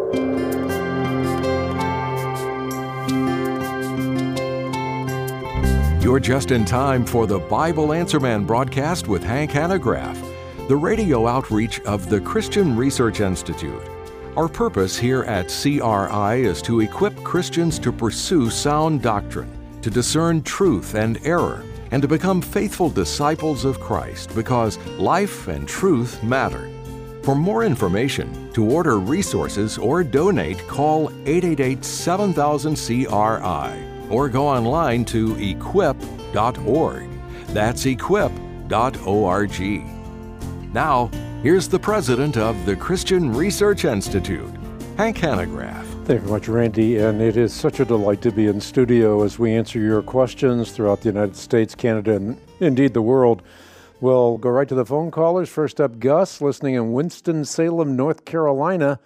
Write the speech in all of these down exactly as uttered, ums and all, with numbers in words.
You're just in time for the Bible Answer Man broadcast with Hank Hanegraaff, the radio outreach of the Christian Research Institute. Our purpose here at C R I is to equip Christians to pursue sound doctrine, to discern truth and error, and to become faithful disciples of Christ, because life and truth matter. For more information, to order resources or donate, call eight eight eight, seven thousand, C R I or go online to equip dot org. That's equip dot org. Now, here's the president of the Christian Research Institute, Hank Hanegraaff. Thank you very much, Randy, and it is such a delight to be in studio as we answer your questions throughout the United States, Canada, and indeed the world. We'll go right to the phone callers. First up, Gus, listening in Winston-Salem, North Carolina.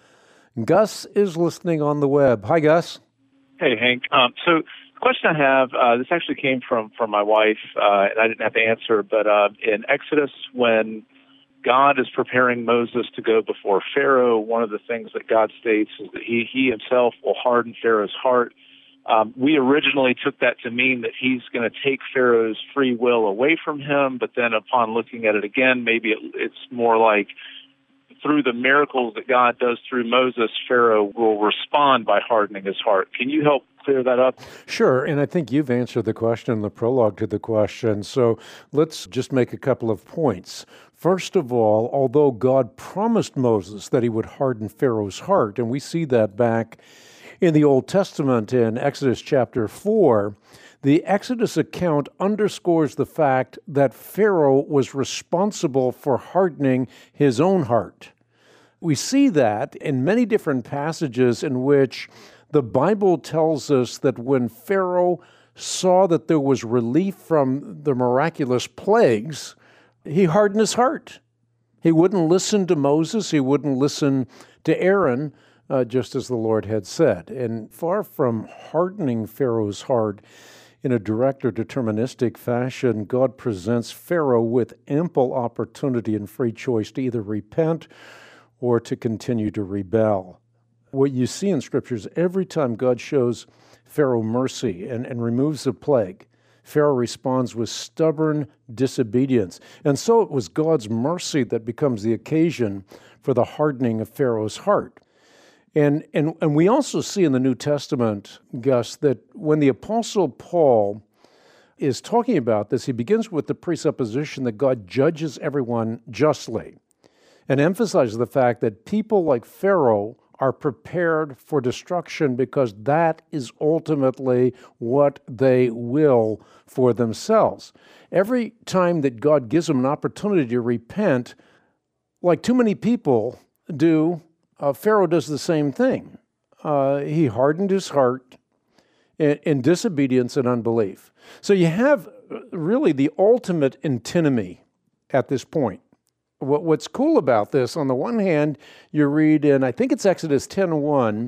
Gus is listening on the web. Hi, Gus. Hey, Hank. Um, so the question I have, uh, this actually came from, from my wife, uh, and I didn't have the answer, but uh, in Exodus, when God is preparing Moses to go before Pharaoh, one of the things that God states is that he, he himself will harden Pharaoh's heart. Um, we originally took that to mean that he's going to take Pharaoh's free will away from him, but then upon looking at it again, maybe it, it's more like through the miracles that God does through Moses, Pharaoh will respond by hardening his heart. Can you help clear that up? Sure, and I think you've answered the question, the prologue to the question, so let's just make a couple of points. First of all, although God promised Moses that he would harden Pharaoh's heart, and we see that back in the Old Testament in Exodus chapter four, the Exodus account underscores the fact that Pharaoh was responsible for hardening his own heart. We see that in many different passages in which the Bible tells us that when Pharaoh saw that there was relief from the miraculous plagues, he hardened his heart. He wouldn't listen to Moses, he wouldn't listen to Aaron, uh, just as the Lord had said. And far from hardening Pharaoh's heart in a direct or deterministic fashion, God presents Pharaoh with ample opportunity and free choice to either repent or to continue to rebel. What you see in Scripture is every time God shows Pharaoh mercy and, and removes a plague, Pharaoh responds with stubborn disobedience. And so it was God's mercy that becomes the occasion for the hardening of Pharaoh's heart. And, and, and we also see in the New Testament, Gus, that when the Apostle Paul is talking about this, he begins with the presupposition that God judges everyone justly and emphasizes the fact that people like Pharaoh are prepared for destruction because that is ultimately what they will for themselves. Every time that God gives them an opportunity to repent, like too many people do, uh, Pharaoh does the same thing. Uh, he hardened his heart in, in disobedience and unbelief. So you have really the ultimate antinomy at this point. What, what's cool about this, on the one hand, you read in, I think it's Exodus ten one,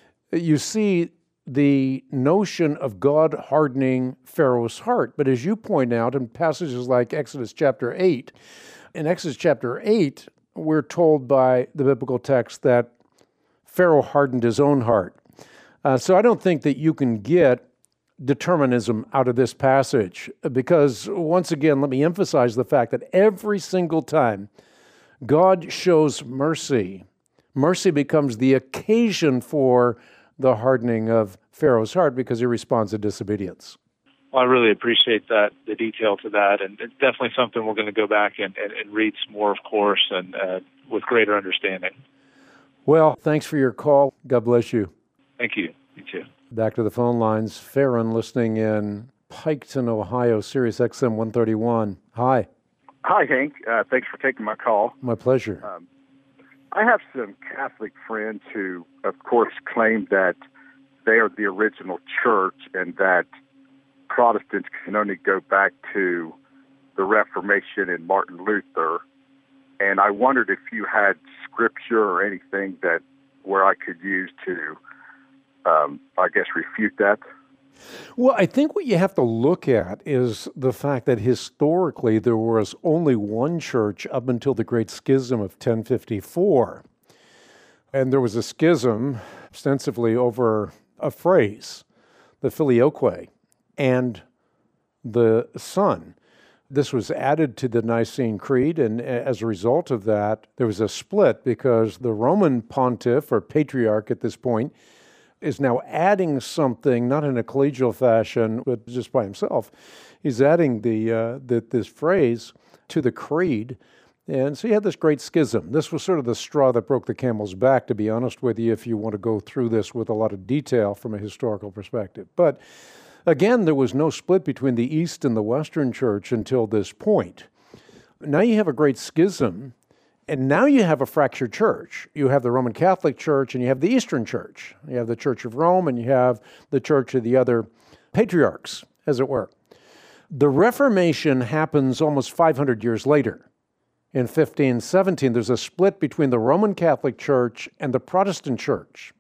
you see the notion of God hardening Pharaoh's heart. But as you point out in passages like Exodus chapter eight, in Exodus chapter eight, we're told by the biblical text that Pharaoh hardened his own heart. Uh, so I don't think that you can get determinism out of this passage, because once again, let me emphasize the fact that every single time God shows mercy, mercy becomes the occasion for the hardening of Pharaoh's heart because he responds to disobedience. Well, I really appreciate that, the detail to that, and it's definitely something we're going to go back and, and, and read some more, of course, and uh, with greater understanding. Well, thanks for your call. God bless you. Thank you. You too. Back to the phone lines. Farron listening in Piketon, Ohio, Sirius X M one thirty-one. Hi. Hi, Hank. Uh, thanks for taking my call. My pleasure. Um, I have some Catholic friends who, of course, claim that they are the original church and that Protestants can only go back to the Reformation and Martin Luther. And I wondered if you had scripture or anything that where I could use to, um, I guess, refute that. Well, I think what you have to look at is the fact that historically there was only one church up until the Great Schism of ten fifty-four. And there was a schism extensively over a phrase, the filioque, and the Son. This was added to the Nicene Creed, and as a result of that, there was a split because the Roman pontiff, or patriarch at this point, is now adding something, not in a collegial fashion, but just by himself. He's adding the, uh, the this phrase to the creed. And so you had this great schism. This was sort of the straw that broke the camel's back, to be honest with you, if you want to go through this with a lot of detail from a historical perspective. But again, there was no split between the East and the Western Church until this point. Now you have a great schism, and now you have a fractured church. You have the Roman Catholic Church, and you have the Eastern Church. You have the Church of Rome, and you have the Church of the other patriarchs, as it were. The Reformation happens almost five hundred years later. In fifteen seventeen, there's a split between the Roman Catholic Church and the Protestant Church.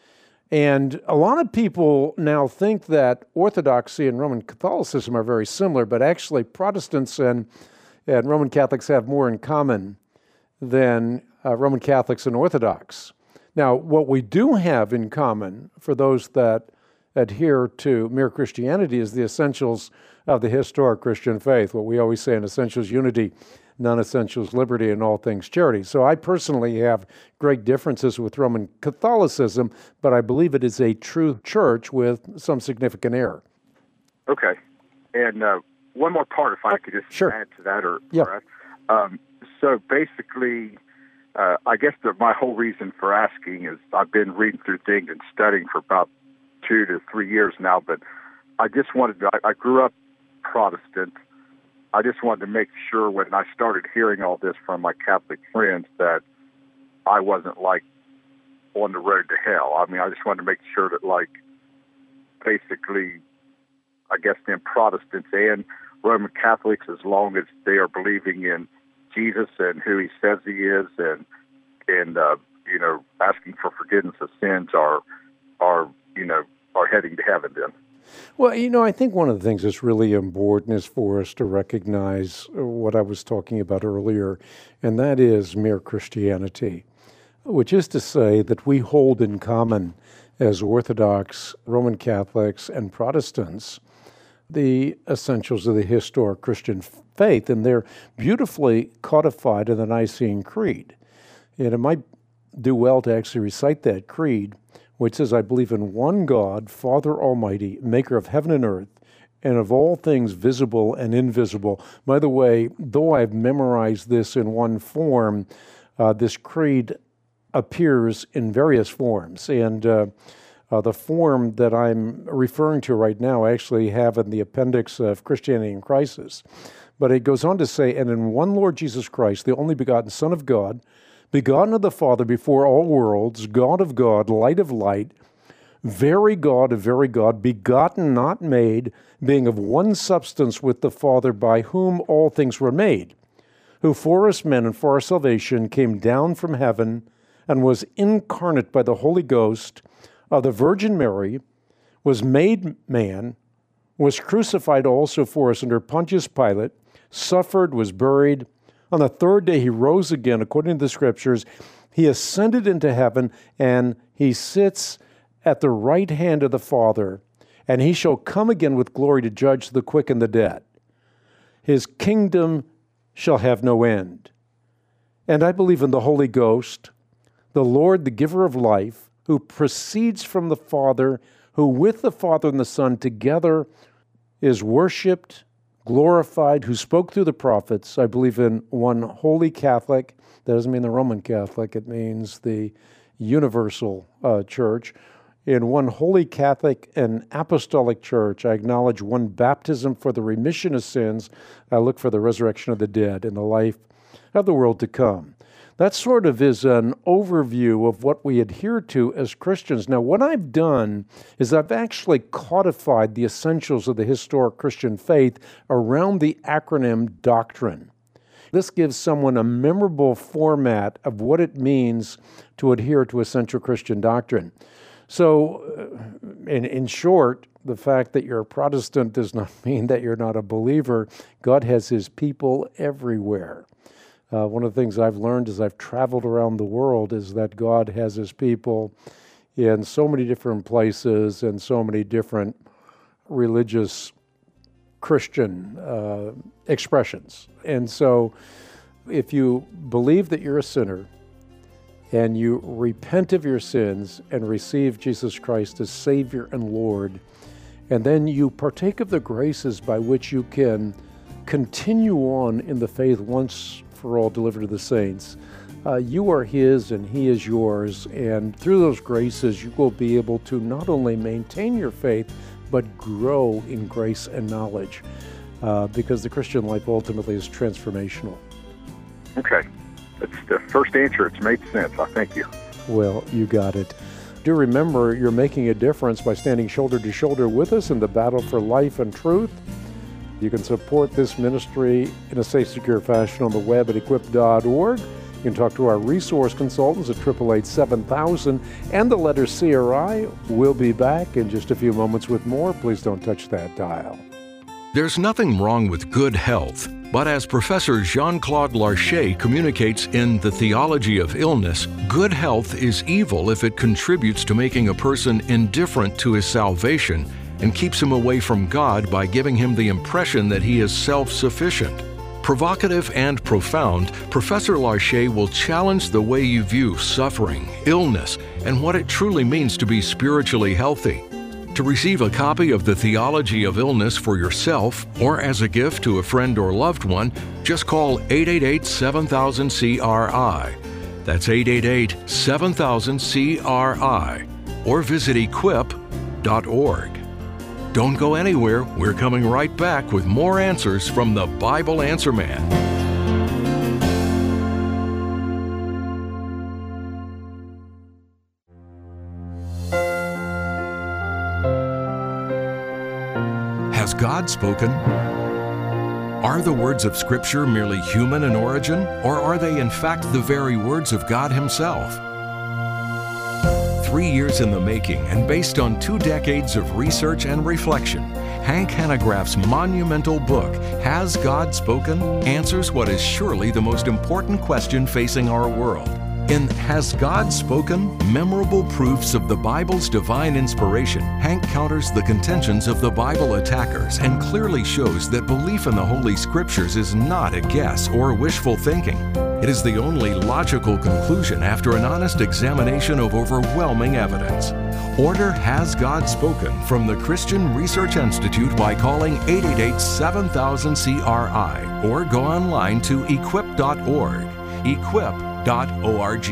And a lot of people now think that Orthodoxy and Roman Catholicism are very similar, but actually Protestants and, and Roman Catholics have more in common than uh, Roman Catholics and Orthodox. Now, what we do have in common for those that adhere to mere Christianity is the essentials of the historic Christian faith, what we always say in essentials unity, non-essentials liberty, and all things charity. So I personally have great differences with Roman Catholicism, but I believe it is a true church with some significant error. Okay. And uh, one more part, if I could just sure. add to that. or, yeah. or um, So basically, uh, I guess the, my whole reason for asking is I've been reading through things and studying for about two to three years now, but I just wanted to, I, I grew up Protestant. I just wanted to make sure when I started hearing all this from my Catholic friends that I wasn't, like, on the road to hell. I mean, I just wanted to make sure that, like, basically, I guess then Protestants and Roman Catholics, as long as they are believing in Jesus and who he says he is and, and uh, you know, asking for forgiveness of sins are, are, you know, are heading to heaven then. Well, you know, I think one of the things that's really important is for us to recognize what I was talking about earlier, and that is mere Christianity, which is to say that we hold in common as Orthodox, Roman Catholics, and Protestants the essentials of the historic Christian faith, and they're beautifully codified in the Nicene Creed. And it might do well to actually recite that creed, which says, I believe in one God, Father Almighty, maker of heaven and earth, and of all things visible and invisible. By the way, though I've memorized this in one form, uh, this creed appears in various forms. And uh, uh, the form that I'm referring to right now, I actually have in the appendix of Christianity in Crisis. But it goes on to say, and in one Lord Jesus Christ, the only begotten Son of God, begotten of the Father before all worlds, God of God, light of light, very God of very God, begotten, not made, being of one substance with the Father, by whom all things were made, who for us men and for our salvation came down from heaven and was incarnate by the Holy Ghost of the Virgin Mary, was made man, was crucified also for us under Pontius Pilate, suffered, was buried. On the third day he rose again, according to the Scriptures. He ascended into heaven, and he sits at the right hand of the Father, and he shall come again with glory to judge the quick and the dead. His kingdom shall have no end. And I believe in the Holy Ghost, the Lord, the giver of life, who proceeds from the Father, who with the Father and the Son together is worshipped, glorified, who spoke through the prophets. I believe in one holy Catholic. That doesn't mean the Roman Catholic. It means the universal uh, church. In one holy Catholic and apostolic church, I acknowledge one baptism for the remission of sins. I look for the resurrection of the dead and the life of the world to come. That sort of is an overview of what we adhere to as Christians. Now, what I've done is I've actually codified the essentials of the historic Christian faith around the acronym doctrine. This gives someone a memorable format of what it means to adhere to essential Christian doctrine. So, in, in short, the fact that you're a Protestant does not mean that you're not a believer. God has his people everywhere. Uh, one of the things I've learned as I've traveled around the world is that God has his people in so many different places and so many different religious Christian uh, expressions. And so if you believe that you're a sinner and you repent of your sins and receive Jesus Christ as Savior and Lord, and then you partake of the graces by which you can continue on in the faith once for all delivered to the saints, uh, you are his and he is yours, and through those graces you will be able to not only maintain your faith, but grow in grace and knowledge, uh, because the Christian life ultimately is transformational. Okay. That's the first answer. It's made sense. I thank you. Well, you got it. Do remember, you're making a difference by standing shoulder to shoulder with us in the battle for life and truth. You can support this ministry in a safe, secure fashion on the web at equip dot org. You can talk to our resource consultants at eight eight eight, seven thousand and the letter C R I. We'll be back in just a few moments with more. Please don't touch that dial. There's nothing wrong with good health, but as Professor Jean-Claude Larcher communicates in The Theology of Illness, good health is evil if it contributes to making a person indifferent to his salvation and keeps him away from God by giving him the impression that he is self-sufficient. Provocative and profound, Professor Larcher will challenge the way you view suffering, illness, and what it truly means to be spiritually healthy. To receive a copy of The Theology of Illness for yourself or as a gift to a friend or loved one, just call eight eight eight, seven thousand, C R I. That's eight eight eight, seven thousand, C R I. Or visit equip dot org. Don't go anywhere. We're coming right back with more answers from the Bible Answer Man. Has God spoken? Are the words of Scripture merely human in origin, or are they in fact the very words of God Himself? Three years in the making and based on two decades of research and reflection, Hank Hanegraaff's monumental book, Has God Spoken?, answers what is surely the most important question facing our world. In Has God Spoken? Memorable Proofs of the Bible's Divine Inspiration, Hank counters the contentions of the Bible attackers and clearly shows that belief in the Holy Scriptures is not a guess or wishful thinking. It is the only logical conclusion after an honest examination of overwhelming evidence. Order Has God Spoken from the Christian Research Institute by calling eight eight eight, seven thousand, C R I or go online to equip dot org. equip dot org.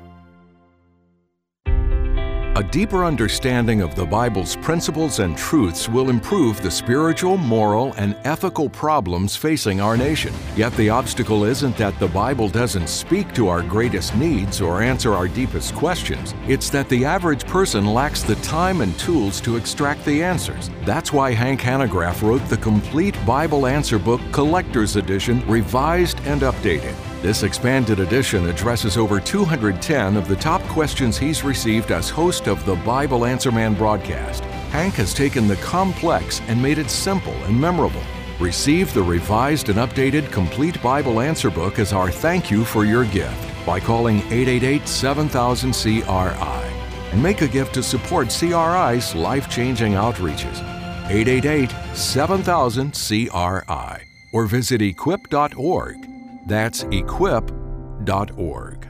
A deeper understanding of the Bible's principles and truths will improve the spiritual, moral, and ethical problems facing our nation. Yet the obstacle isn't that the Bible doesn't speak to our greatest needs or answer our deepest questions. It's that the average person lacks the time and tools to extract the answers. That's why Hank Hanegraaff wrote the complete Bible Answer Book Collector's Edition, revised and updated. This expanded edition addresses over two hundred ten of the top questions he's received as host of the Bible Answer Man broadcast. Hank has taken the complex and made it simple and memorable. Receive the revised and updated Complete Bible Answer Book as our thank you for your gift by calling eight eight eight, seven thousand, C R I and make a gift to support C R I's life-changing outreaches. eight eight eight, seven thousand, C R I or visit equip dot org. That's equip dot org.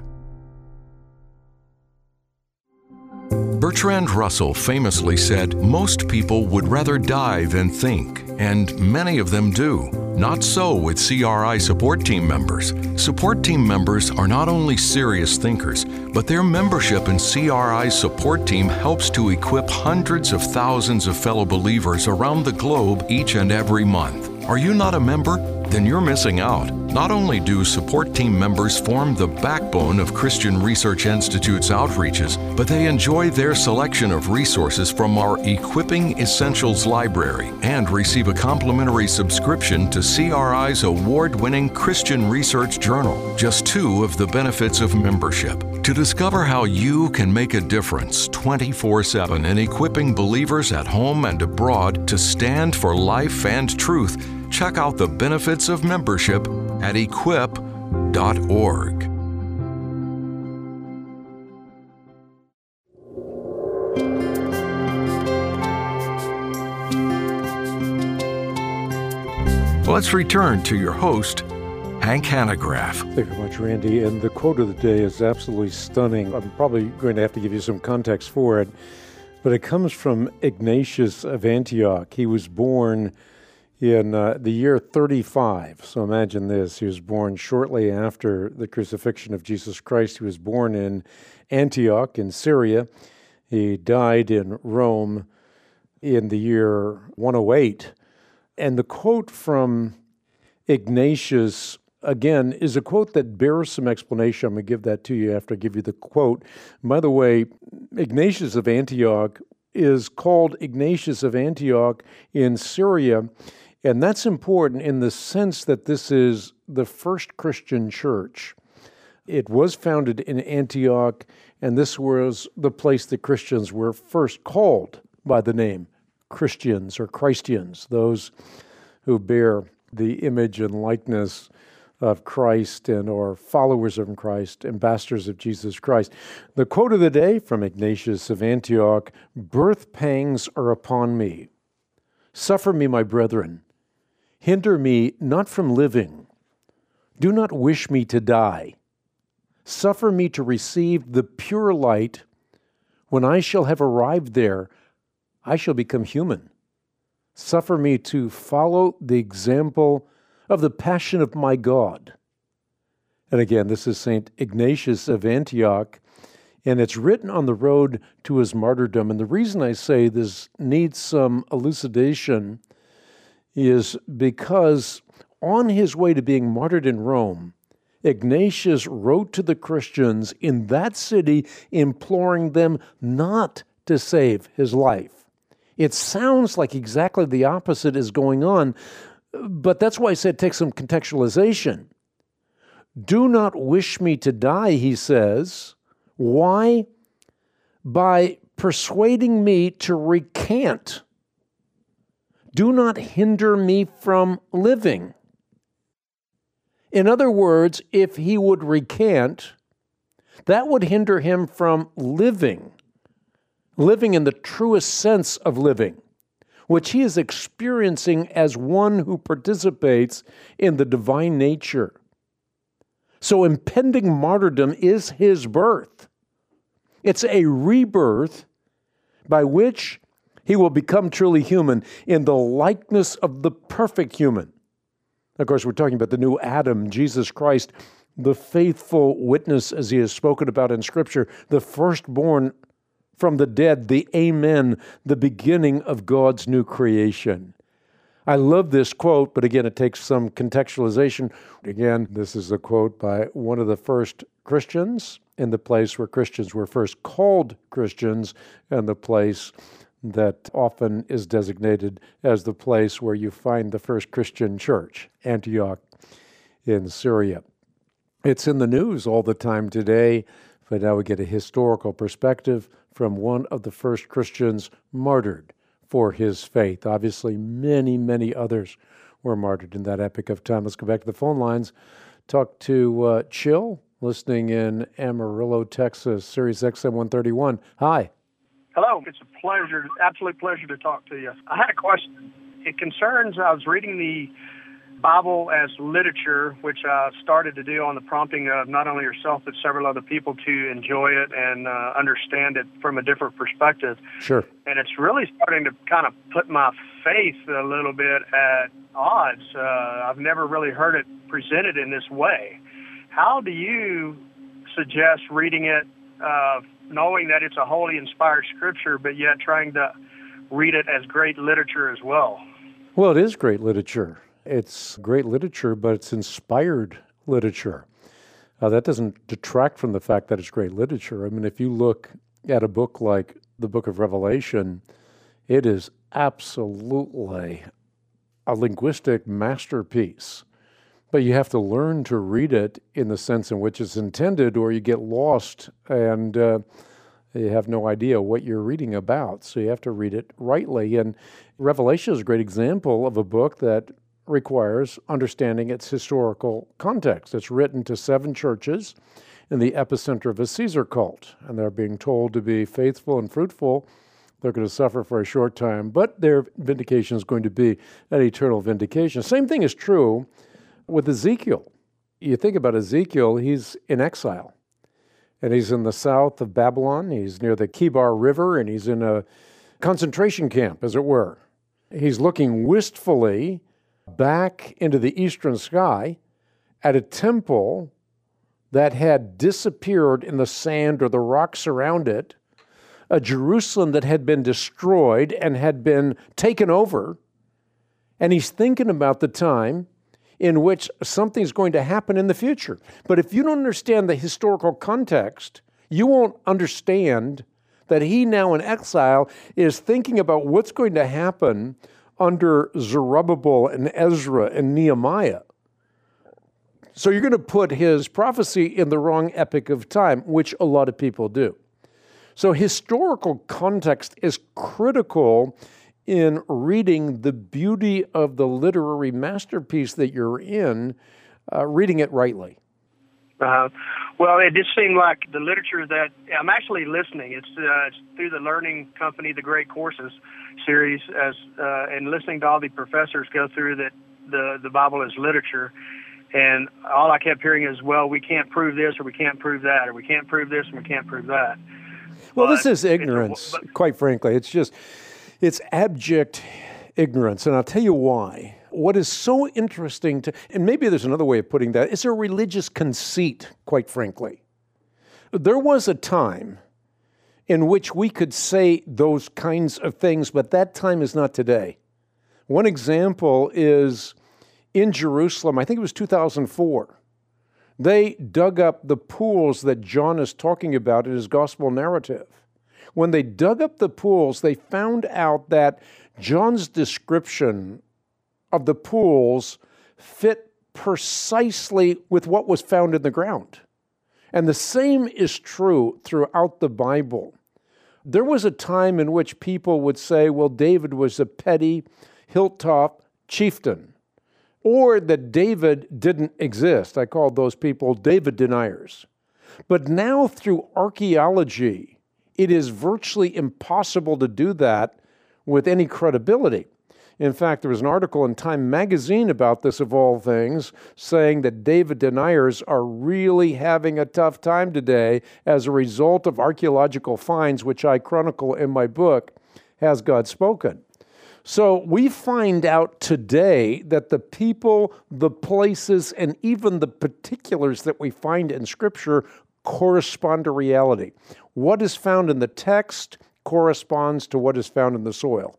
Bertrand Russell famously said, "Most people would rather die than think," and many of them do. Not so with C R I support team members. Support team members are not only serious thinkers, but their membership in C R I's support team helps to equip hundreds of thousands of fellow believers around the globe each and every month. Are you not a member? Then you're missing out. Not only do support team members form the backbone of Christian Research Institute's outreaches, but they enjoy their selection of resources from our Equipping Essentials library and receive a complimentary subscription to C R I's award-winning Christian Research Journal, just two of the benefits of membership. To discover how you can make a difference twenty-four seven in equipping believers at home and abroad to stand for life and truth, check out the benefits of membership at equip dot org. Let's return to your host, Hank Hanegraaff. Thank you very much, Randy. And the quote of the day is absolutely stunning. I'm probably going to have to give you some context for it, but it comes from Ignatius of Antioch. He was born in uh, the year thirty-five. So imagine this. He was born shortly after the crucifixion of Jesus Christ. He was born in Antioch in Syria. He died in Rome in the year one oh eight. And the quote from Ignatius, again, is a quote that bears some explanation. I'm going to give that to you after I give you the quote. By the way, Ignatius of Antioch is called Ignatius of Antioch in Syria, and that's important in the sense that this is the first Christian church. It was founded in Antioch, and this was the place that Christians were first called by the name Christians or Christians, those who bear the image and likeness of Christ and are followers of Christ, ambassadors of Jesus Christ. The quote of the day from Ignatius of Antioch: "Birth pangs are upon me. Suffer me, my brethren. Hinder me not from living. Do not wish me to die. Suffer me to receive the pure light. When I shall have arrived there, I shall become human. Suffer me to follow the example of the passion of my God." And again, this is Saint Ignatius of Antioch, and it's written on the road to his martyrdom. And the reason I say this needs some elucidation is because on his way to being martyred in Rome, Ignatius wrote to the Christians in that city imploring them not to save his life. It sounds like exactly the opposite is going on, but that's why I said take some contextualization. Do not wish me to die, he says. Why? By persuading me to recant. Do not hinder me from living. In other words, if he would recant, that would hinder him from living. Living in the truest sense of living, which he is experiencing as one who participates in the divine nature. So impending martyrdom is his birth. It's a rebirth by which he will become truly human in the likeness of the perfect human. Of course, we're talking about the new Adam, Jesus Christ, the faithful witness, as he is spoken about in Scripture, the firstborn from the dead, the Amen, the beginning of God's new creation. I love this quote, but again, it takes some contextualization. Again, this is a quote by one of the first Christians in the place where Christians were first called Christians, and the place that often is designated as the place where you find the first Christian church, Antioch in Syria. It's in the news all the time today, but now we get a historical perspective from one of the first Christians martyred for his faith. Obviously, many, many others were martyred in that epoch of time. Let's go back to the phone lines. Talk to uh, Chill, listening in Amarillo, Texas, Sirius X M one thirty-one. Hi. Hello. It's a pleasure, absolute pleasure to talk to you. I had a question. It concerns, I was reading the Bible as literature, which I started to do on the prompting of not only yourself, but several other people to enjoy it and uh, understand it from a different perspective. Sure. And it's really starting to kind of put my faith a little bit at odds. Uh, I've never really heard it presented in this way. How do you suggest reading it, uh, knowing that it's a wholly inspired scripture, but yet trying to read it as great literature as well? Well, it is great literature. It's great literature, but it's inspired literature. Uh, that doesn't detract from the fact that it's great literature. I mean, if you look at a book like the Book of Revelation, it is absolutely a linguistic masterpiece. But you have to learn to read it in the sense in which it's intended, or you get lost and uh, you have no idea what you're reading about. So you have to read it rightly. And Revelation is a great example of a book that requires understanding its historical context. It's written to seven churches in the epicenter of a Caesar cult, and they're being told to be faithful and fruitful. They're going to suffer for a short time, but their vindication is going to be an eternal vindication. Same thing is true with Ezekiel. You think about Ezekiel, he's in exile, and he's in the south of Babylon. He's near the Kibar River, and he's in a concentration camp, as it were. He's looking wistfully back into the eastern sky at a temple that had disappeared in the sand or the rocks around it, a Jerusalem that had been destroyed and had been taken over, and he's thinking about the time in which something's going to happen in the future. But if you don't understand the historical context, you won't understand that he now in exile is thinking about what's going to happen under Zerubbabel and Ezra and Nehemiah. So you're going to put his prophecy in the wrong epoch of time, which a lot of people do. So historical context is critical in reading the beauty of the literary masterpiece that you're in, uh, reading it rightly. Uh, well, it just seemed like the literature that I'm actually listening. It's, uh, it's through the Learning Company, the Great Courses series, as uh, and listening to all the professors go through that the the Bible is literature. And all I kept hearing is, well, we can't prove this, or we can't prove that, or we can't prove this, and we can't prove that. Well, but this is ignorance, but, quite frankly. It's just, it's abject ignorance, and I'll tell you why. What is so interesting to, and maybe there's another way of putting that, it's a religious conceit, quite frankly. There was a time in which we could say those kinds of things, but that time is not today. One example is in Jerusalem, I think it was two thousand four. They dug up the pools that John is talking about in his gospel narrative. When they dug up the pools, they found out that John's description of the pools fit precisely with what was found in the ground. And the same is true throughout the Bible. There was a time in which people would say, well, David was a petty hilltop chieftain, or that David didn't exist. I called those people David deniers. But now through archaeology, it is virtually impossible to do that with any credibility. In fact, there was an article in Time magazine about this, of all things, saying that David deniers are really having a tough time today as a result of archaeological finds, which I chronicle in my book, Has God Spoken? So we find out today that the people, the places, and even the particulars that we find in Scripture correspond to reality. What is found in the text corresponds to what is found in the soil.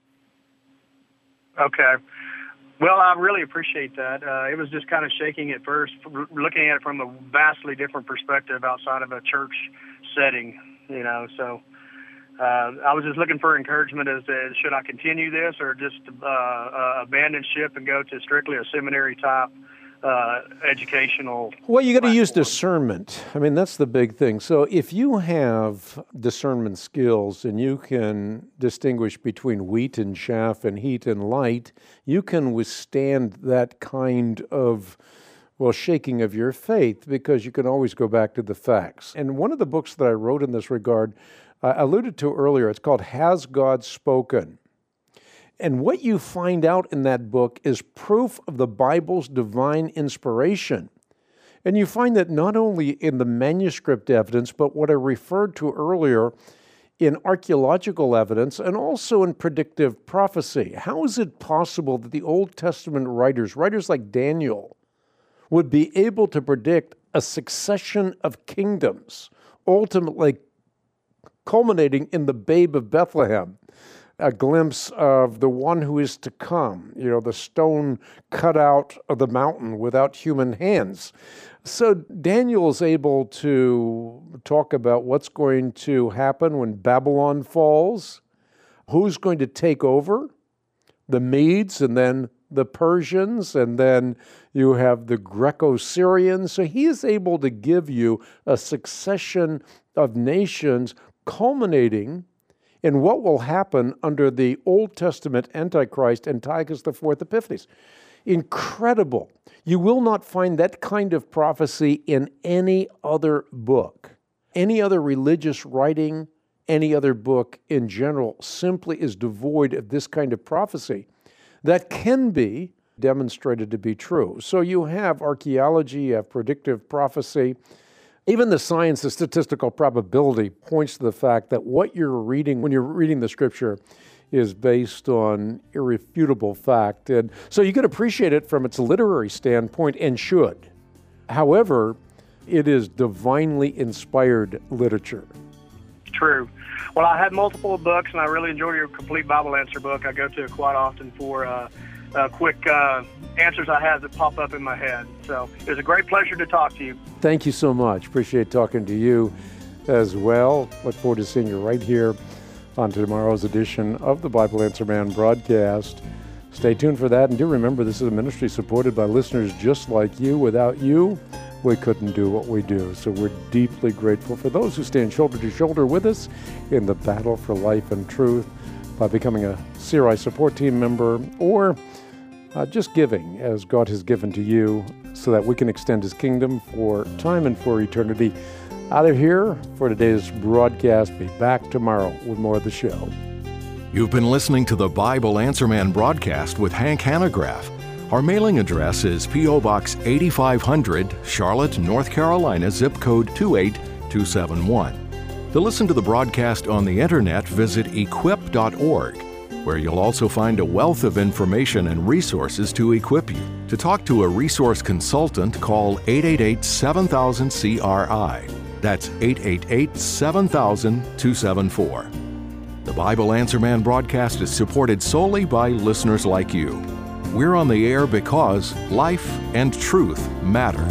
Okay. Well, I really appreciate that. Uh, it was just kind of shaking at first, looking at it from a vastly different perspective outside of a church setting, you know, so uh, I was just looking for encouragement as to should I continue this or just uh, uh, abandon ship and go to strictly a seminary type uh, educational. Well, you got to platform. use discernment. I mean, that's the big thing. So if you have discernment skills and you can distinguish between wheat and chaff and heat and light, you can withstand that kind of, well, shaking of your faith because you can always go back to the facts. And one of the books that I wrote in this regard, I alluded to earlier, it's called Has God Spoken? And what you find out in that book is proof of the Bible's divine inspiration. And you find that not only in the manuscript evidence, but what I referred to earlier in archaeological evidence and also in predictive prophecy. How is it possible that the Old Testament writers, writers like Daniel, would be able to predict a succession of kingdoms, ultimately culminating in the babe of Bethlehem? A glimpse of the one who is to come, you know, the stone cut out of the mountain without human hands. So Daniel is able to talk about what's going to happen when Babylon falls, who's going to take over, the Medes and then the Persians, and then you have the Greco-Syrians. So he is able to give you a succession of nations culminating in what will happen under the Old Testament Antichrist, Antiochus the Fourth Epiphanes. Incredible. You will not find that kind of prophecy in any other book. Any other religious writing, any other book in general simply is devoid of this kind of prophecy that can be demonstrated to be true. So you have archaeology, you have predictive prophecy. Even the science of statistical probability points to the fact that what you're reading when you're reading the Scripture is based on irrefutable fact. And so you can appreciate it from its literary standpoint, and should. However, it is divinely inspired literature. True. Well, I have multiple books, and I really enjoy your Complete Bible Answer book. I go to it quite often for uh, uh, quick uh, answers I have that pop up in my head. So it was a great pleasure to talk to you. Thank you so much. Appreciate talking to you as well. Look forward to seeing you right here on tomorrow's edition of the Bible Answer Man broadcast. Stay tuned for that, and do remember this is a ministry supported by listeners just like you. Without you, we couldn't do what we do. So we're deeply grateful for those who stand shoulder to shoulder with us in the battle for life and truth by becoming a C R I support team member, or uh, just giving as God has given to you so that we can extend His kingdom for time and for eternity. Out of here for today's broadcast. Be back tomorrow with more of the show. You've been listening to the Bible Answer Man broadcast with Hank Hanegraaff. Our mailing address is P O. Box eighty-five hundred, Charlotte, North Carolina, zip code two eight two seven one. To listen to the broadcast on the internet, visit equip dot org, where you'll also find a wealth of information and resources to equip you. To talk to a resource consultant, call eight eight eight, seven thousand, C R I. That's eight eight eight, seven thousand, two seven four. The Bible Answer Man broadcast is supported solely by listeners like you. We're on the air because life and truth matter.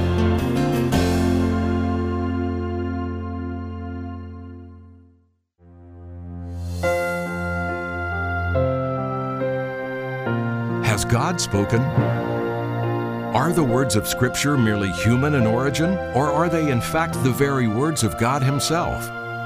Has God spoken? Are the words of Scripture merely human in origin, or are they in fact the very words of God Himself?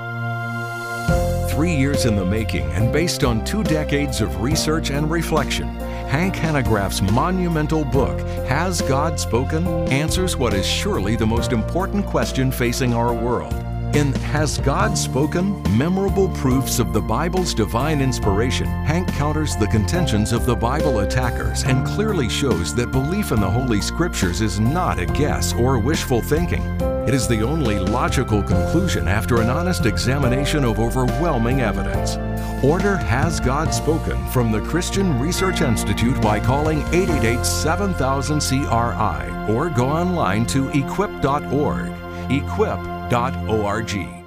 Three years in the making and based on two decades of research and reflection, Hank Hanegraaff's monumental book, Has God Spoken?, answers what is surely the most important question facing our world. In Has God Spoken? Memorable Proofs of the Bible's Divine Inspiration, Hank counters the contentions of the Bible attackers and clearly shows that belief in the Holy Scriptures is not a guess or wishful thinking. It is the only logical conclusion after an honest examination of overwhelming evidence. Order Has God Spoken from the Christian Research Institute by calling eight eight eight, seven thousand, C R I or go online to equip dot org. equip dot org.